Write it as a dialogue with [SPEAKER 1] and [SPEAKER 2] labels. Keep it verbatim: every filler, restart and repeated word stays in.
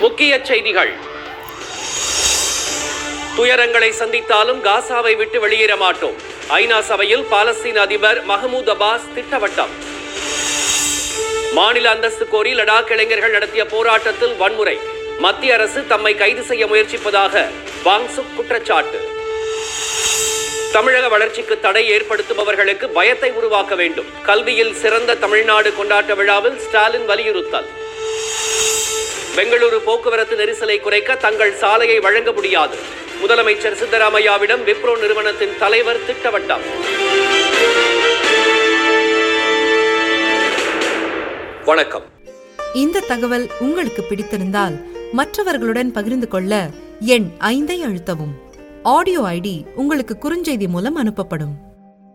[SPEAKER 1] முக்கிய செய்திகள். துயரங்களை சந்தித்தாலும் காசாவை விட்டு வெளியேற மாட்டோம். ஐநா சபையில் பாலஸ்தீன அதிபர் மஹ்மூத் அப்பாஸ் திட்டவட்டம். மாநில அந்தஸ்து கோரி லடாக் இளைஞர்கள் நடத்திய போராட்டத்தில் வன்முறை. மத்திய அரசு தம்மை கைது செய்ய முயற்சிப்பதாக வாங் சுக் குற்றச்சாட்டு. தமிழக வளர்ச்சிக்கு தடை ஏற்படுத்துபவர்களுக்கு பயத்தை உருவாக்க வேண்டும். கல்வியில் சிறந்த தமிழ்நாடு கொண்டாட்ட விழாவில் ஸ்டாலின் வலியுறுத்தல். பெங்களூரு போக்குவரத்து நெரிசலை குறைக்க தங்கள் சாலையை வழங்க முடியாது. முதலமைச்சர் சித்தராமையாவிடம் விப்ரோ நிறுவனத்தின் தலைவர் திட்டவட்டம். வணக்கம்.
[SPEAKER 2] இந்த தகவல் உங்களுக்கு பிடித்திருந்தால் மற்றவர்களுடன் பகிர்ந்து கொள்ள எண் ஐந்தை அழுத்தவும். ஆடியோ ஐடி உங்களுக்கு குறுஞ்செய்தி மூலம் அனுப்பப்படும்.